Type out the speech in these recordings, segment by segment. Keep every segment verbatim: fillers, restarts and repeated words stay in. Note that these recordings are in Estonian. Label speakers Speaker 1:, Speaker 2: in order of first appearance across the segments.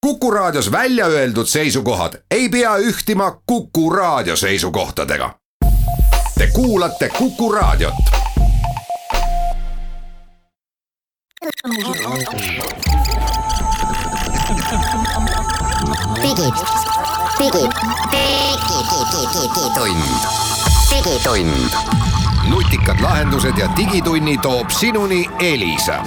Speaker 1: Kuku Raadios välja öeldud seisukohad ei pea ühtima Kuku Raadio seisukohtadega. Te kuulate Kuku Raadiot.
Speaker 2: Digitund. Digitund.
Speaker 1: Nutikad lahendused ja digitunni toob sinuni Elisa.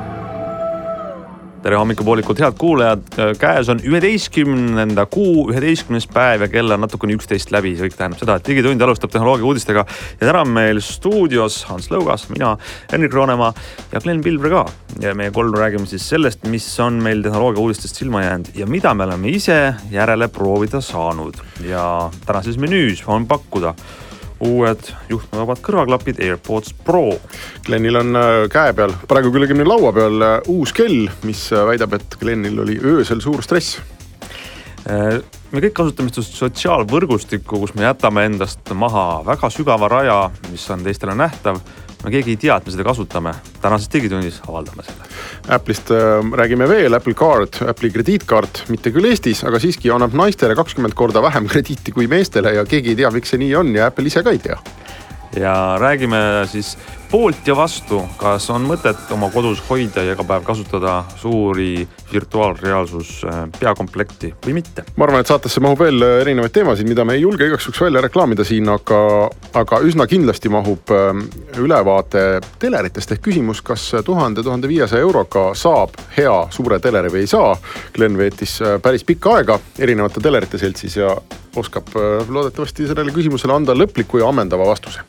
Speaker 3: Tere hommikupoolikult, head kuulajad. Käes on üheteistkümnenda kuu üheteistkümnes päev ja kell on natukene üksteist läbi. See kõik tähendab seda, et digitund alustab tehnoloogia uudistega. Ja täna on meil stuudios Hans Lõugas, mina, Henrik Roonemaa ja Glen Pilvre ka. Ja meie kolm räägime siis sellest, mis on meil tehnoloogia uudistest silma jäänud ja mida me oleme ise järele proovida saanud. Ja tänases menüüs on pakkuda uued juhtmevabad kõrvaklapid AirPods Pro.
Speaker 4: Glenil on käe peal, praegu küll laua peal uus kell, mis väidab, et Glenil oli öösel suur stress.
Speaker 3: Me kõik kasutame sotsiaalvõrgustikku, kus me jätame endast maha väga sügava raja, mis on teistele nähtav. Me keegi ei tea, et me seda kasutame. Tänases digitunnis avaldame selle.
Speaker 4: Apple'ist äh, räägime veel, Apple Card, Apple'i krediitkaart, mitte küll Eestis, aga siiski annab naistele kakskümmend korda vähem krediiti kui meestele ja keegi ei tea, miks see nii on ja Apple ise ka ei tea.
Speaker 3: Ja räägime siis poolt ja vastu, kas on mõtet oma kodus hoida ja iga päev kasutada suuri virtuaalreaalsus peakomplekti või mitte.
Speaker 4: Ma arvan, et saatesse mahub veel erinevaid teemasid, mida me ei julge igaks juhuks välja reklaamida siin, aga, aga üsna kindlasti mahub ülevaate teleritest ehk küsimus, kas tuhat kuni tuhat viissada euroga saab hea suure teleri või ei saa. Glen veetis päris pikka aega erinevate telerite seltsis ja oskab loodetavasti sellele küsimusele anda lõpliku ja ammendava vastuse.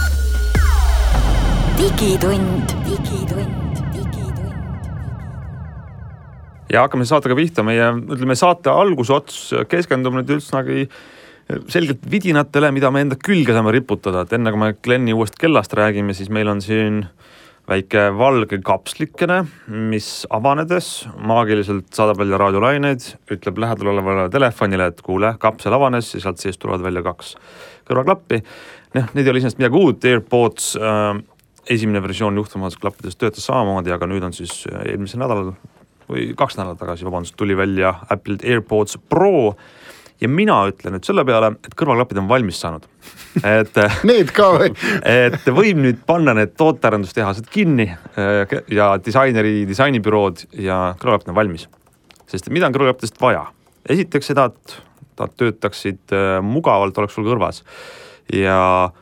Speaker 2: Digitund. Digitund. Digitund.
Speaker 3: Ja hakkame saatega pihta. Meie ütleme, saate algusots keskendub nüüd üldsnagi selgelt vidinatele, mida me enda külge saame riputada. Et enne kui me Gleni uuest kellast räägime, siis meil on siin väike valge kapslikene, mis avanedes maagiliselt saadab välja raadiolaineid, ütleb lähedal olevale telefonile, et kuule, kapsel avanes ja sealt sees tulevad välja kaks kõrvaklappi. Noh, need ei ole iseenesest midagi uut. AirPods äh, esimene versioon juhtumavast klappidest töötas samamoodi, aga nüüd on siis eelmisel nädalal või kaks nädalat tagasi, vabandust, tuli välja Apple AirPods Pro ja mina ütlen nüüd selle peale, et kõrvaklapid on valmis saanud. Et,
Speaker 4: need ka või?
Speaker 3: Et võib nüüd panna need tootearendustehased kinni ja disaineri, disainibürood ja kõrvaklapid on valmis. Sest mida on kõrvaklapidest vaja? Esiteks seda, et nad töötaksid mugavalt, oleks sul kõrvas ja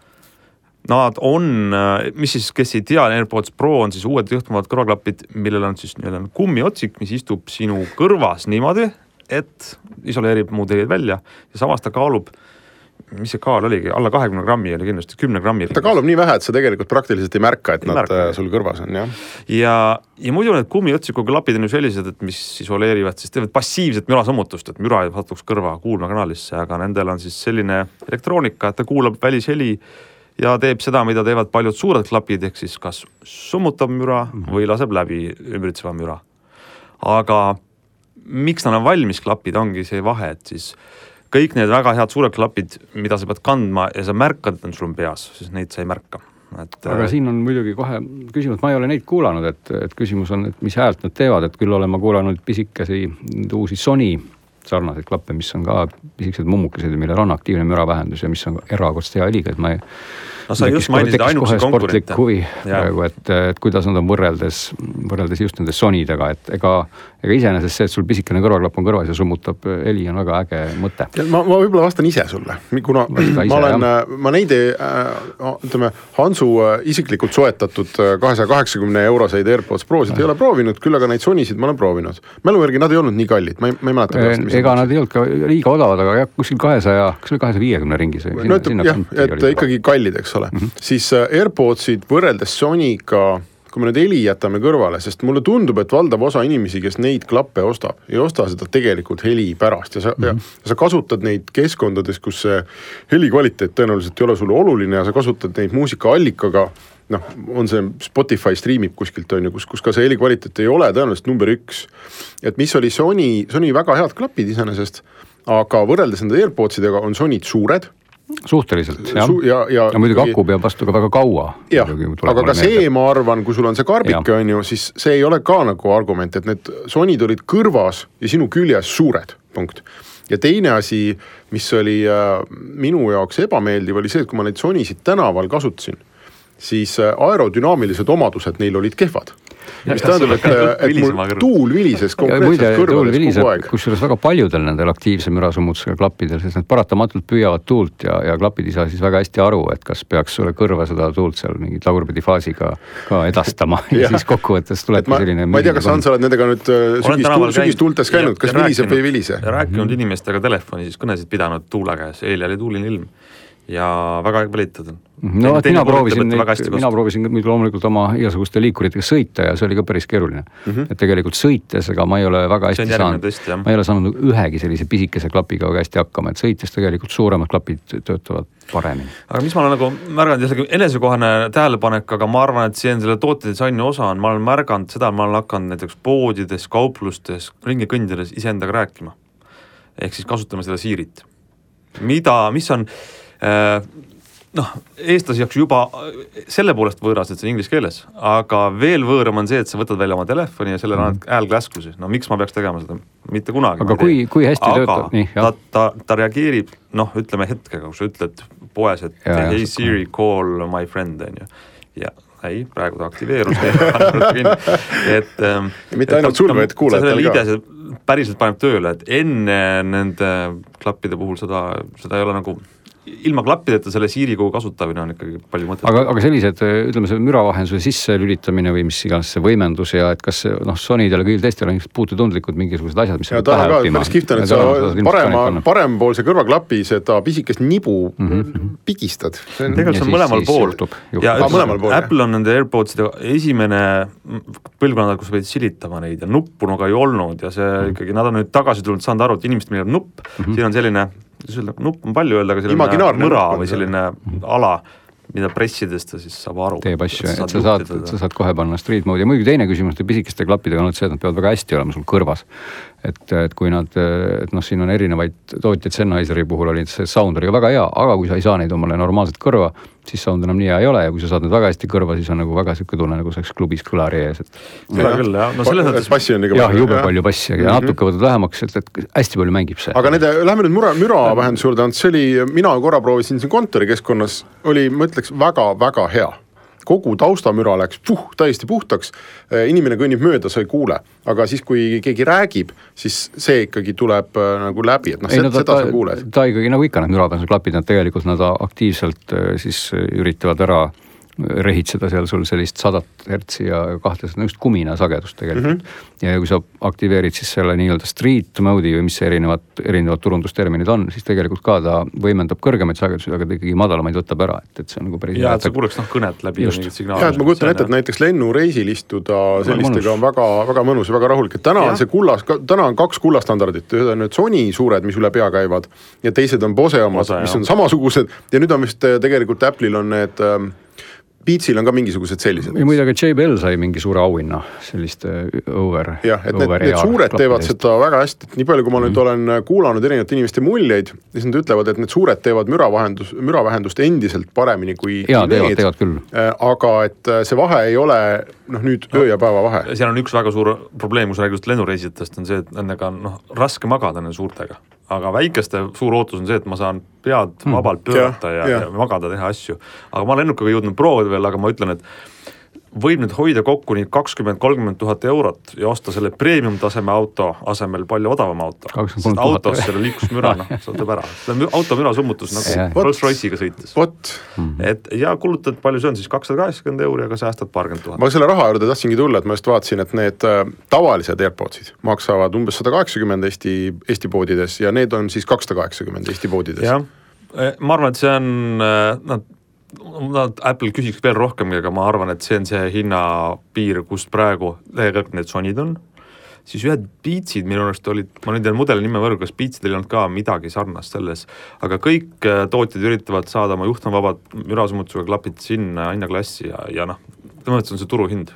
Speaker 3: nad on, mis siis, kes ei tea, AirPods Pro on siis uued juhtumavad kõrvaklapid, millel on siis nii-öelda kummiotsik, mis istub sinu kõrvas niimoodi, et isoleerib muud helid välja ja samas ta kaalub, mis see kaal oligi, alla kahekümne grammi oli kindlasti kümne grammi.
Speaker 4: Ta kaalub nii vähe, et sa tegelikult praktiliselt ei märka, et ei nad märka. Sul kõrvas on, jah.
Speaker 3: Ja, ja muidu need kummiotsiku klapid on ju sellised, et mis isoleerivad, siis teevad passiivset mürasammutust, et müra ei satuks kõrva kuulmakanaalisse, aga nendel on siis selline elektroonika, et ta kuulab välisheli ja teeb seda, mida teevad paljud suured klapid, ehk siis kas summutab müra või laseb läbi ümbritseva müra. Aga miks nad on valmis klapid, ongi see vahe, et siis kõik need väga head suured klapid, mida sa pead kandma ja sa märkad, et on sul peas, siis neid sa ei märka. Et,
Speaker 5: aga siin on muidugi kohe küsimus, ma ei ole neid kuulanud, et, et küsimus on, et mis häält nad teevad, et küll olen ma kuulanud pisikesi uusi Sony sarnaseid klappe, mis on ka pisikesed mummukesed, millel on aktiivne müravähendus ja mis on erakordselt hea heliga, et ma ei
Speaker 3: no sa just mainisid ainukese konkurente.
Speaker 5: Huvi, praegu, et, et kuidas nad on võrreldes, võrreldes just nende Sonydega, et ega, ega iseenesest see, et sul pisikene kõrvaklapp on kõrvas ja summutab heli on väga äge mõte.
Speaker 4: Ma, ma võib-olla vastan ise sulle, kuna ise, ma olen, jah. ma neid ei, ütleme, Hansu isiklikult soetatud kahesaja kaheksakümne euroseid AirPods Prosid ei ole proovinud, küll aga neid Sonysid ma olen proovinud. Mälu järgi nad ei olnud nii kallid, ma ei, ma ei mäleta.
Speaker 5: E, ega nad ei olnud ka liiga odavad, aga jah, kuskil kahesaja, kas oli kahesaja viiekümne ringis?
Speaker 4: No, sinna, jah, et ikkagi kallid, eks ole. Mm-hmm. Siis AirPodsid võrreldes Sonyga, kui me nüüd heli jätame kõrvale, sest mulle tundub, et valdav osa inimesi, kes neid klappe ostab, ei osta seda tegelikult heli pärast ja sa, mm-hmm. ja sa kasutad neid keskkondades, kus see heli kvaliteet tõenäoliselt ei ole sulle oluline ja sa kasutad neid muusikaallikaga, noh, on see Spotify streamib kuskilt, on ju, kus, kus ka see heli kvaliteet ei ole tõenäoliselt number üks. Et mis oli Sony, Sony väga head klapid iseenesest, aga võrreldes nende AirPodsidega on Sonyd suured,
Speaker 5: suhteliselt, jah.
Speaker 4: Su- ja, ja,
Speaker 5: ja muidugi aku peab vastu ka väga kaua.
Speaker 4: Jah, aga ka see, ma arvan, kui sul on see karbike, on ju, siis see ei ole ka nagu argument, et need Sonyd olid kõrvas ja sinu küljes suured, punkt. Ja teine asi, mis oli äh, minu jaoks ebameeldiv, oli see, et kui ma neid Sonysid tänaval kasutasin, siis äh, aerodünaamilised omadused neil olid kehvad. Mis tähendab, et, et mul tuul vilises konkreetselt kõrvades kogu aeg.
Speaker 5: Kusjuures väga paljudel nendel aktiivse mürasummutusega klappidel, sest need paratamatult püüavad tuult ja, ja klapid ei saa siis väga hästi aru, et kas peaks sulle kõrva seda tuult seal mingi tagurpidi faasiga ka edastama ja, ja siis kokkuvõttes tulebki ma, selline...
Speaker 4: Ma ei tea, kas Hans oled nendega nüüd sügistuultes käinud, käinud, kas viliseb või ei vilise?
Speaker 3: Rääkinud mm. inimestega telefoni, siis kõnesid pidanud tuule käes, eile oli tuuline ilm. Ja väga välitatud on.
Speaker 5: No, et mina proovisin, neid, mina proovisin loomulikult oma igasuguste liikuritega sõita ja see oli ka päris keeruline. Mm-hmm. Et tegelikult sõites, aga ma ei ole väga hästi saanud, test, ma ei ole saanud ühegi sellise pisikese klapiga väga hästi hakkama, et sõites tegelikult suuremad klapid töötavad paremini.
Speaker 3: Aga mis ma olen nagu märganud, jällegi enesekohane tähelepanek, aga ma arvan, et see on selle tootedisaini osa on, ma olen märganud seda, ma olen hakanud näiteks poodides, kauplustes, ringi kõndides iseendaga rääkima. Ehk siis kasutame seda siirit. Mida, mis on noh, eestlasi jaoks juba selle poolest võõras, et see on inglise keeles, aga veel võõram on see, et sa võtad välja oma telefoni ja selle annad häälklaskusi. No miks ma peaks tegema seda? Mitte kunagi.
Speaker 5: Aga kui, kui hästi
Speaker 3: aga
Speaker 5: töötab? Nii,
Speaker 3: ta, ta, ta reageerib, noh, ütleme hetkega, kui sa ütled poes, et ja, hey ja, Siri, call my friend, on ju. Ja ei, praegu ta aktiveerus. et,
Speaker 4: mitte ainult sul, vaid kuulajad ka.
Speaker 3: Päriselt paneb tööle, et enne nende klappide puhul seda, seda ei ole nagu ilma klappideta selle siirikuga kasutamine on ikkagi palju mõtet.
Speaker 5: Aga, aga sellised, ütleme see müravahenduse sisse lülitamine või mis iganes see võimendus ja et kas noh, Sonydele küll tõesti on puututundlikud mingisugused asjad, mis
Speaker 4: ja ta on ka päris kihvt, et sa parema, parempoolse kõrvaklapi seda pisikest nibu mm-hmm. pigistad.
Speaker 3: On... tegelikult see on mõlemal pool. Juhtub, juhtub. Ja mõlemal pool, Apple on nende AirPodside esimene põlvkonnad, kus võid silitama neid ja nuppunuga ei olnud ja see mm-hmm. ikkagi, nad on nüüd tagasi tulnud saanud aru, et inimestel meil on nupp, mm-hmm. siin on selline nupp on palju öelda, aga selline mõra või selline ala, mida pressides ta siis saab aru.
Speaker 5: Teeb asju, et sa saad, sa saad kohe panna street mode ja muidugi teine küsimus, et pisikeste klappidega on see, et nad peavad väga hästi olema sul kõrvas. Et, et kui nad, et noh, siin on erinevaid tootjaid, Sennheiseri puhul oli see sound oli väga hea, aga kui sa ei saa neid omale normaalselt kõrva, siis sound enam nii hea ei ole ja kui sa saad need väga hästi kõrva, siis on nagu väga siuke tunne, nagu saaks klubis kõlari ees. Et...
Speaker 3: Seda küll, jah. No selles mõttes...
Speaker 4: Passi on
Speaker 5: jah, jube palju passi ja mm-hmm. natuke võtad vähemaks, et, et hästi palju mängib see.
Speaker 4: Aga nende, lähme nüüd müra, müra vähendus juurde, see oli, mina korra proovisin siin kontorikeskkonnas, oli, ma ütleks, väga, väga hea. Kogu taustamüra läks puh, täiesti puhtaks, inimene kõnnib mööda, sa ei kuule, aga siis kui keegi räägib, siis see ikkagi tuleb nagu läbi, et noh,
Speaker 5: ei, no,
Speaker 4: seda
Speaker 5: ta,
Speaker 4: sa kuuled.
Speaker 5: Ta ikkagi nagu ikka need mürapänsed klapid, nad tegelikult nad aktiivselt siis üritavad ära rehitseda seal sul sellist sadat hertsi ja kahtlaselt just kumina sagedust tegelikult. Mm-hmm. Ja kui sa aktiveerid siis selle nii-öelda street mode'i või mis erinevad, erinevad turundusterminid on, siis tegelikult ka ta võimendab kõrgemaid sagedusi, aga ta ikkagi madalamaid võtab ära, et, et see on nagu päris...
Speaker 3: Ja, et sa kuuleks noh kõnet läbi just. Ja mingid signaalid.
Speaker 4: Ja, et ma kujutan ette, et näiteks lennureisil istuda sellistega on väga, väga mõnus ja väga rahulik. Et täna ja. on see kullas, täna on kaks kullastandardit, ühed on nüüd Sony suured, mis üle pea käivad ja teised on Bose omad, Bose, mis on samasugused ja nüüd on vist tegelikult Apple'il on need Beatsil on ka mingisugused sellised.
Speaker 5: Ja muidugi J B L sai mingi suure auhinna selliste over.
Speaker 4: Jah, et need, need suured teevad eest. Seda väga hästi. Nii palju, kui ma nüüd mm. olen kuulanud erinevate inimeste muljeid, siis nad ütlevad, et need suured teevad müravähendust, müravähendust endiselt paremini kui
Speaker 5: ja, teevad, teevad küll.
Speaker 4: Aga et see vahe ei ole noh, nüüd öö ja päeva vahe.
Speaker 3: Seal on üks väga suur probleem, kus räägist lennureisitest on see, et nendega on noh, raske magada nende suurtega. Aga väikeste suur ootus on see, et ma saan pead vabalt pöörata ja, ja, ja magada teha asju. Aga ma lennukaga jõudnud proovida veel, aga ma ütlen, et võib nüüd hoida kokku nii kakskümmend kolmkümmend tuhat eurot ja osta selle premium taseme auto asemel palju odavam auto. Sest autos selle liiklusmüra, noh, see tuleb ära. See on automüra summutus nagu Rolls-Royce'iga sõites.
Speaker 4: What?
Speaker 3: Et, ja kulutad palju see on siis kakssada kaheksakümmend euri, aga säästad paarkümmend tuhat.
Speaker 4: Ma selle raha juurde tahtsingi tulla, et ma just vaatasin, et need äh, tavalised AirPodsid maksavad umbes sada kaheksakümmend Eesti, Eesti poodides ja need on siis kakssada kaheksakümmend Eesti poodides.
Speaker 3: Ja, ma arvan, et see on... Äh, Nad, Apple küsiks veel rohkem, aga ma arvan, et see on see hinnapiir, kust praegu tegelikult need Sonyd on. Siis ühed Beatsid minu arust olid, ma nüüd tean mudeli nime võrgu, kas Beatsidel ei olnud ka midagi sarnast selles, aga kõik tootjad üritavad saada oma juhtnavabad mürasummutusega klapid sinna hinnaklassi ja, ja noh, tõmõttes on see turuhind.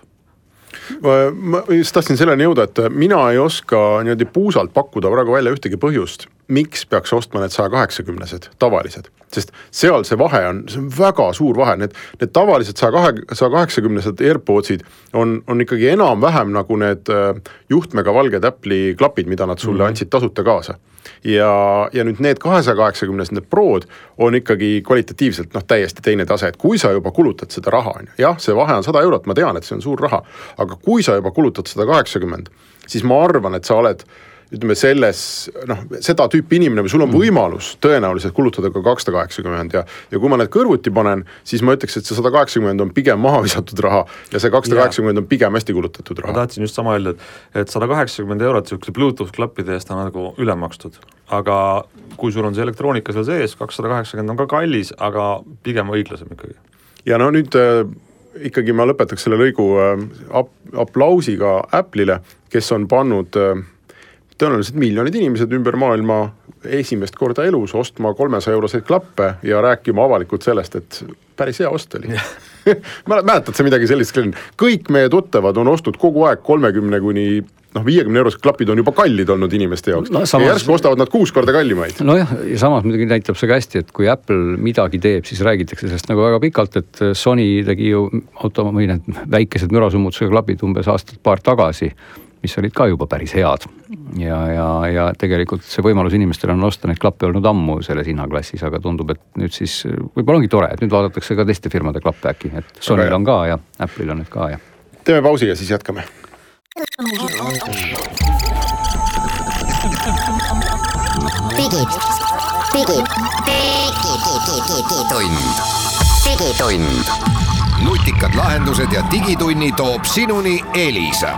Speaker 4: Ma just tahtsin selleni jõuda, et mina ei oska niimoodi puusalt pakkuda praegu välja ühtegi põhjust, miks peaks ostma need saja kaheksakümnesed tavalised, sest seal see vahe on, see on väga suur vahe, need, need tavalised saja kaheksakümnesed AirPodsid on, on ikkagi enam-vähem nagu need juhtmega valged Apple'i klapid, mida nad sulle mm. andsid tasuta kaasa. Ja, ja nüüd need kahesaja kaheksakümnesed, need Prod on ikkagi kvalitatiivselt noh, täiesti teine tase, et kui sa juba kulutad seda raha, jah, see vahe on sada eurot, ma tean, et see on suur raha, aga kui sa juba kulutad sada kaheksakümmend, siis ma arvan, et sa oled ütleme selles, noh, seda tüüpi inimene või sul on võimalus tõenäoliselt kulutada ka kakssada kaheksakümmend ja, ja kui ma need kõrvuti panen, siis ma ütleks, et see sada kaheksakümmend on pigem maha visatud raha ja see kakssada kaheksakümmend on pigem hästi kulutatud raha.
Speaker 3: Ma tahtsin just sama öelda, et sada kaheksakümmend eurot sihukese Bluetooth klappide eest on nagu ülemakstud, aga kui sul on see elektroonika seal sees, kakssada kaheksakümmend on ka kallis, aga pigem õiglasem ikkagi.
Speaker 4: Ja no nüüd äh, ikkagi ma lõpetaks selle lõigu äh, ap- aplausiga Apple'ile, kes on pannud äh, tõenäoliselt miljonid inimesed ümber maailma esimest korda elus ostma kolmesaja euroseid klappe ja rääkima avalikult sellest, et päris hea ost oli. Mäletad see midagi sellist, kõik meie tuttavad on ostnud kogu aeg kolmekümne kuni noh, viiekümne eurosed klapid on juba kallid olnud inimeste jaoks no, samas... ja järsku ostavad nad kuus korda kallimaid.
Speaker 5: Nojah, ja samas muidugi näitab see ka hästi, et kui Apple midagi teeb, siis räägitakse sellest nagu väga pikalt, et Sony tegi ju auto, või need väikesed mürasummutusega klapid umbes aastat paar tagasi, mis olid ka juba päris head ja, ja, ja tegelikult see võimalus inimestel on osta neid klappe olnud ammu selles hinnaklassis, aga tundub, et nüüd siis võib-olla ongi tore, et nüüd vaadatakse ka teiste firmade klappe äkki, et Sonyl on ka ja Apple'il on need ka ja.
Speaker 4: Teeme pausi ja siis jätkame.
Speaker 2: Digid, digid, digitund, digitund.
Speaker 1: Nutikad lahendused ja digitunni toob sinuni Elisa.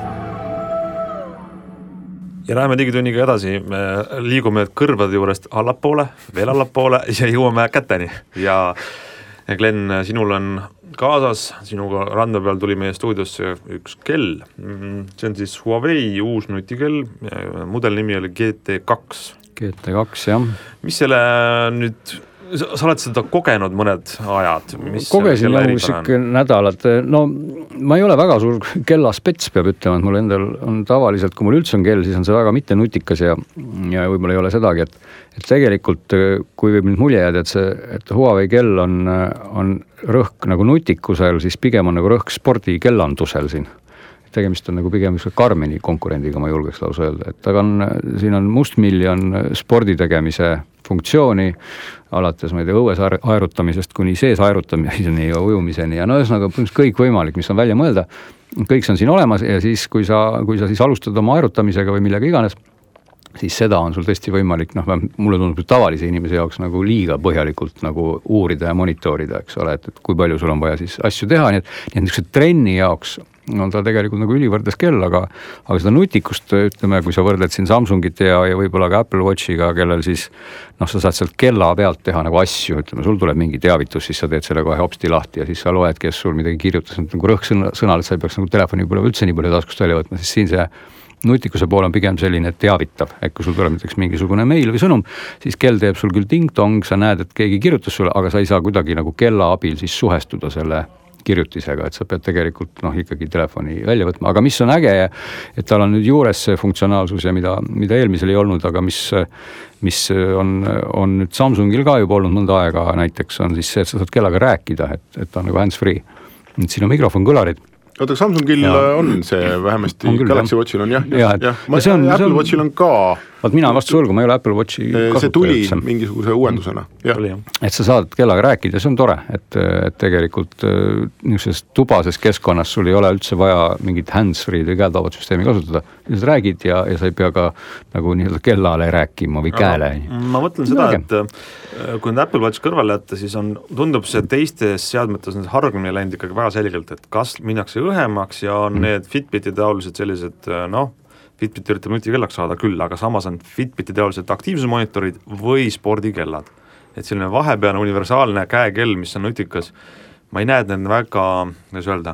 Speaker 3: Ja läheme digitunniga edasi, me liigume kõrvade juurest allapoole, veel allapoole ja jõuame käteni. Ja Glenn, sinul on kaasas, sinuga randa peal tuli meie stuudiosse üks kell. See on siis Huawei uus nutikell, mudel nimi oli G T kaks.
Speaker 5: G T kaks, jah. Mis
Speaker 3: selle nüüd... Sa oled seda kogenud mõned ajad? Mis
Speaker 5: Kogesin nagu siuke nädalad. No ma ei ole väga suur kellaspets, peab ütlema, et mul endal on tavaliselt, kui mul üldse on kell, siis on see väga mitte nutikas ja, ja võib-olla ei ole sedagi, et, et tegelikult kui võib nüüd mulje jääda, et, see, et Huawei kell on, on rõhk nagu nutikusel, siis pigem on nagu rõhk spordikellandusel siin. Tegemist on nagu pigem Karmini konkurendiga, ma julgeks lausa öelda, et aga on, siin on mustmiljon spordi tegemise funktsiooni, alates ma ei tea, õues aerutamisest kuni sees aerutamiseni ja ujumiseni ja no ühesõnaga kõik võimalik, mis on välja mõelda, kõik see on siin olemas ja siis, kui sa, kui sa siis alustad oma aerutamisega või millega iganes, siis seda on sul tõesti võimalik, noh, mulle tundub tavalise inimese jaoks nagu liiga põhjalikult nagu uurida ja monitorida, eks ole, et, et kui palju sul on vaja siis asju teha, nii et, nii et niisuguse trenni jaoks on ta tegelikult nagu ülivõrdes kell, aga, aga seda nutikust, ütleme, kui sa võrdled siin Samsungit ja, ja võib-olla ka Apple Watchiga, kellel siis, noh, sa saad sealt kella pealt teha nagu asju, ütleme, sul tuleb mingi teavitus, siis sa teed selle kohe hopsti lahti ja siis sa loed, kes sul midagi kirjutas, nagu rõhksõnal, et sa ei peaks nagu telefoni võib-olla üldse nii palju taskust välja võtma, siis siin see nutikuse pool on pigem selline teavitav, et kui sul tuleb näiteks mingisugune meil või sõnum, siis kell teeb sul küll ting-tong, sa näed, et keegi kirjutas sulle, aga sa ei saa kuidagi nagu kella abil siis suhestuda selle kirjutisega, et sa pead tegelikult noh, ikkagi telefoni välja võtma, aga mis on äge, et tal on nüüd juures see funktsionaalsus ja mida, mida eelmisel ei olnud, aga mis, mis on, on nüüd Samsungil ka juba olnud mõnda aega näiteks on siis see, et sa saad kellaga rääkida, et, et ta on nagu hands-free. Et siin on mikrofon, kõlarid.
Speaker 4: Oota, Samsungil ja. on see vähemasti, on küll, Galaxy jah. Watchil on jah,
Speaker 5: ja,
Speaker 4: jah. Ma, see on,
Speaker 5: Apple
Speaker 4: see on, Watchil on ka
Speaker 5: vaat mina vastu sulgu, ma ei ole Apple Watchi kasutaja.
Speaker 4: See tuli üldse. Mingisuguse uuendusena.
Speaker 5: Ja. Et sa saad kellaga rääkida, see on tore, et, et tegelikult niisuguses tubases keskkonnas sul ei ole üldse vaja mingit hands-free või käeltaubatsüsteemi kasutada. Sa räägid ja, ja sa ei pea ka nagu nii-öelda kellale rääkima või käele.
Speaker 3: Ma mõtlen seda, et kui nüüd Apple Watch kõrvale jätta, siis on, tundub see teistes seadmetes hargumine läinud ikkagi väga selgelt, et kas minnakse õhemaks ja on need Fitbiti taolised sellised, noh, Fitbit üritab nutikellaks saada küll, aga samas on Fitbiti teolised aktiivsusmonitorid või spordikellad. Et selline vahepealne universaalne käekell, mis on nutikas, ma ei näe, et need väga, kuidas öelda,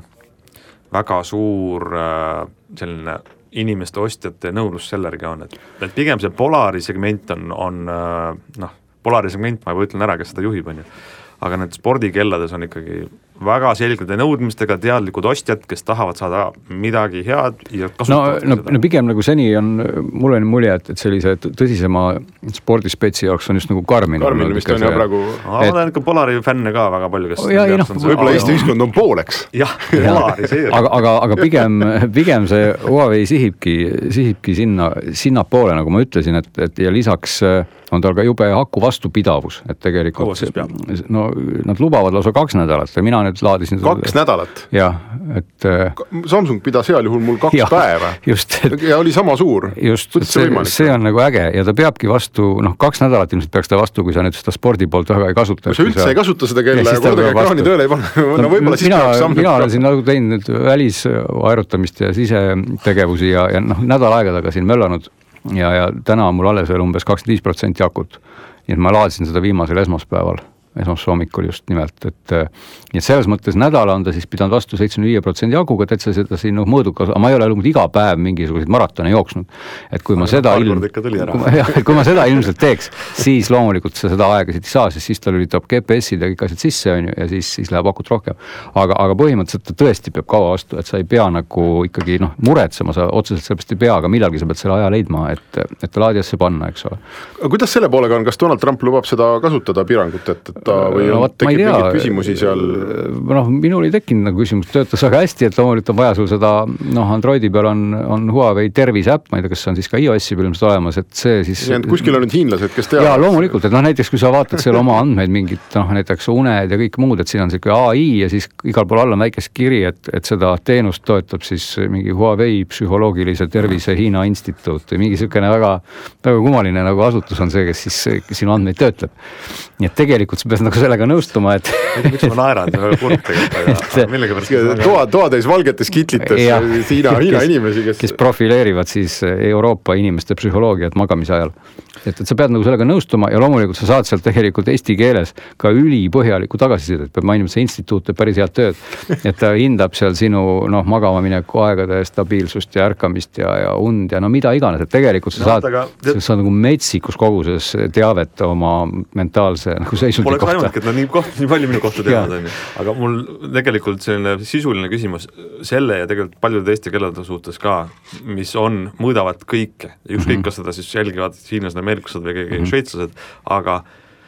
Speaker 3: väga suur selline inimeste ostjate nõudlus sellergi on. Et, et pigem see Polari segment on, on noh, Polari segment, ma juba ütlen ära, kes seda juhib, on ju. Aga need spordikellades on ikkagi väga selgete nõudmistega teadlikud ostjad, kes tahavad saada midagi head ja
Speaker 5: kasutavad no, no, no pigem nagu seni on, mul on mulje, et, et sellise tõsisema spordispetsi jaoks on just nagu Karmin.
Speaker 4: Karmin vist on ja praegu...
Speaker 3: Ma olen ikka Polari fänne ka väga palju, kes...
Speaker 5: Ja, no,
Speaker 4: võib-olla Eesti ühiskond on pooleks.
Speaker 3: Jah, Polari see.
Speaker 5: Aga, aga, aga pigem, pigem see Huawei sihibki, sihibki sinna, sinna poole, nagu ma ütlesin, et, et ja lisaks on tal ka jube haku vastupidavus, et tegelikult no, nad lubavad lausa kaks nädalat ja mina nüüd laadisin
Speaker 4: kaks seda, nädalat?
Speaker 5: Jah, et
Speaker 4: Samsung pidas heal juhul mul kaks ja, päeva
Speaker 5: just, et,
Speaker 4: ja oli sama suur.
Speaker 5: Just, see, see on nagu äge ja ta peabki vastu, noh kaks nädalat ilmselt peaks ta vastu, kui sa nüüd seda spordi poolt väga ei kasuta.
Speaker 4: Kui sa üldse sa... ei kasuta seda kella ja, ja kodagi ekraani tööle ei pane, no, no võib-olla siis
Speaker 5: mina, mina olen siin nagu teinud välisaerutamist ja sisetegevusi ja, ja noh, nädal aega taga siin möllanud ja, ja täna on mul alles veel umbes kakskümmend viis protsenti akut. Nii et ma laadisin seda viimasel esmaspäeval, esmashommikul just nimelt, et nii et selles mõttes nädala on ta siis pidanud vastu seitsekümmend viis protsenti akuga, et sa seda siin noh, mõõdukas, aga ma ei ole olnud iga päev mingisuguseid maratone jooksnud. Et kui ma, seda, ilm, kui, ma, kui ma seda ilmselt teeks, siis loomulikult sa seda aega siit ei saa, sest siis ta lülitab G P S-id ja kõik asjad sisse on ju, ja siis, siis läheb akut rohkem. Aga, aga põhimõtteliselt ta tõesti peab kaua vastu, et sa ei pea nagu ikkagi noh, muretsema, sa otseselt sellest ei pea, aga millalgi sa pead selle aja leidma, et, et ta laadijasse panna, eks ole.
Speaker 4: Kuidas selle poolega on, kas Donald Trump lubab seda kasutada piirangut, et, et ta või no, on, tekib mingid küsimusi seal?
Speaker 5: Noh, minul ei tekkinud nagu küsimus, töötas väga hästi, et loomulikult on vaja sul seda, noh, Androidi peal on, on Huawei tervise äpp, ma ei tea, kas see on siis ka iOS-i peal ilmselt olemas, et see siis... Ja
Speaker 4: kuskil on nüüd hiinlased, kes teavad?
Speaker 5: Jaa, loomulikult, et noh, näiteks kui sa vaatad seal oma andmeid mingit, noh, näiteks uned ja kõik muud, et siin on selline A I ja siis igal pool alla on väikest kiri, et, et seda teenust toetab siis mingi Huawei psühholoogilise tervise Hiina instituut või mingi selline väga, väga kummaline nagu asutus on see, kes siis sinu andmeid töötleb. Nii et tegelikult sa pead nagu sellega nõustuma, et...
Speaker 3: Miks ma naeran, see on väga kurb tegelikult.
Speaker 4: Toa, toa täis valgetes kitlites ja, Hiina, Hiina kes, inimesi, kes...
Speaker 5: kes profileerivad siis Euroopa inimeste psühholoogiat magamise ajal. Et, et sa pead nagu sellega nõustuma ja loomulikult sa saad sealt tegelikult eesti keeles ka ülipõhjaliku tagasisidet, peab mainima, see instituut teeb päris head tööd, et ta hindab seal sinu noh, magama mineku aegade stabiilsust ja ärkamist ja, ja und ja no mida iganes, et tegelikult sa saad, no, aga... sa saad nagu metsikus koguses teavet oma mentaalse nagu seisundi
Speaker 3: kohta.
Speaker 5: Poleks
Speaker 3: ainuke, et nad nii, koht, nii palju minu kohta teavad, on ju. Aga mul tegelikult selline sisuline küsimus selle ja tegelikult paljude teiste kellade suhtes ka, mis on, mõõdavad kõike. Just kõik, kas seda siis jälgivad hiinlased, ameeriklased või keegi mm-hmm. šveitslased, aga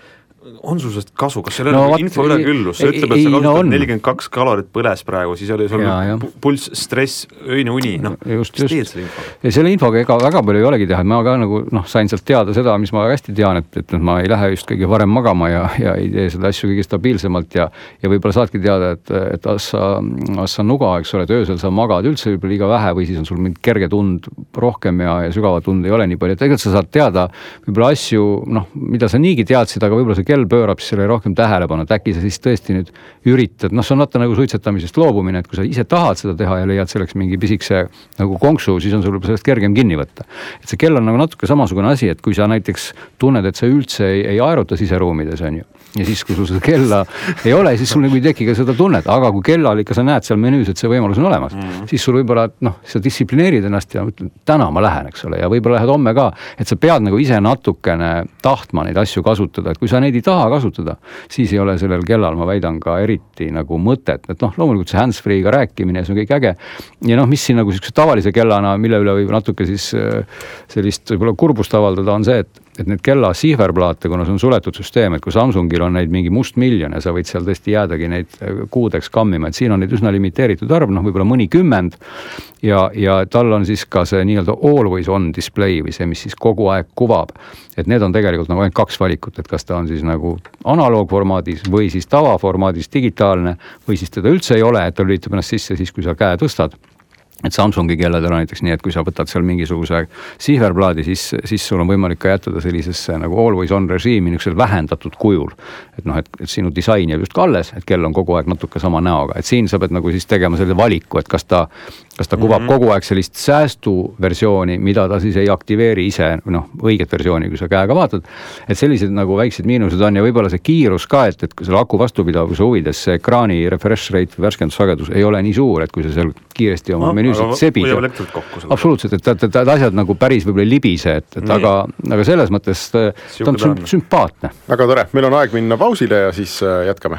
Speaker 3: on sul sellest kasu, kas seal no, on info üle küllus, sa ütleb, et sa kasutad no nelikümmend kaks kalorit põles praegu, siis oli sul ja, pulss, stress, öine uni, noh,
Speaker 5: just, just. Teed selle info? Ja selle infoga ega väga palju ei olegi teha, ma ka nagu noh, sain sealt teada seda, mis ma hästi tean, et, et ma ei lähe just kõige varem magama ja, ja ei tee seda asju kõige stabiilsemalt ja, ja võib-olla saadki teada, et, et assa, assa nuga, eks ole, et öösel sa magad üldse võib-olla liiga vähe või siis on sul mingi kerge tund rohkem ja, ja sügava tund ei ole nii palju, et tegelikult sa saad teada võib-olla asju, noh, mida sa niigi teadsid, aga võib-olla see kell pöörab siis selle rohkem tähelepanu, et äkki sa siis tõesti nüüd üritad, noh, see on vaata nagu suitsetamisest loobumine, et kui sa ise tahad seda teha ja leiad selleks mingi pisikse nagu konksu, siis on sul sellest kergem kinni võtta. Et see kell on nagu natuke samasugune asi, et kui sa näiteks tunned, et sa üldse ei, ei aeruta siseruumides, on ju, ja siis, kui sul seda kella ei ole, siis sul nagu ei teki ka seda tunnet, aga kui kellal ikka sa näed seal menüüs, et see võimalus on olemas, mm-hmm. siis sul võib-olla, noh, sa distsiplineerid ennast ja ütled, täna ma lähen, eks ole, ja võib-olla lähed homme ka, et sa pead nagu ise natukene tahtma neid asju kasutada, et kui sa neid ei taha kasutada, siis ei ole sellel kellal, ma väidan, ka eriti nagu mõtet, et noh, loomulikult see hands-free'ga rääkimine, see on kõik äge, ja noh, mis siin nagu sellise tavalise kellana, mille üle võib natuke siis sellist võib-olla kurbust avaldada, on see, et et need kella siiverplaate, kuna see on suletud süsteem, et kui Samsungil on neid mingi must miljon ja sa võid seal tõesti jäädagi neid kuudeks kammima, et siin on neid üsna limiteeritud arv, noh võib-olla mõni kümmend ja, ja tal on siis ka see nii-öelda always on display või see, mis siis kogu aeg kuvab, et need on tegelikult nagu ainult kaks valikut, et kas ta on siis nagu analoogformaadis või siis tavaformaadis digitaalne või siis teda üldse ei ole, et ta lülitab ennast sisse siis, kui sa käe tõstad. Et Samsungi kelladel on näiteks nii, et kui sa võtad seal mingisuguse siiverplaadi, siis, siis sul on võimalik ka jätada sellisesse nagu always on režiimi niisugusel vähendatud kujul. Et noh, et, et sinu disain jääb just kalles, et kell on kogu aeg natuke sama näoga. Et siin sa pead nagu siis tegema selle valiku, et kas ta, kas ta kuvab mm-hmm. kogu aeg sellist säästuversiooni, mida ta siis ei aktiveeri ise, noh, õiget versiooni, kui sa käega vaatad. Et sellised nagu väiksed miinused on ja võib-olla see kiirus ka, et, et kui selle aku vastupidavuse huvides see ekraani refresh rate või värskendussagedus ei ole nii suur, et kui sa seal kiiresti oma no, sebid. Absoluutselt, et, et, et, et asjad nagu päris võib-olla libise, et, et aga, aga selles mõttes ta on sümpaatne.
Speaker 4: Väga tore, meil on aeg minna pausile ja siis jätkame.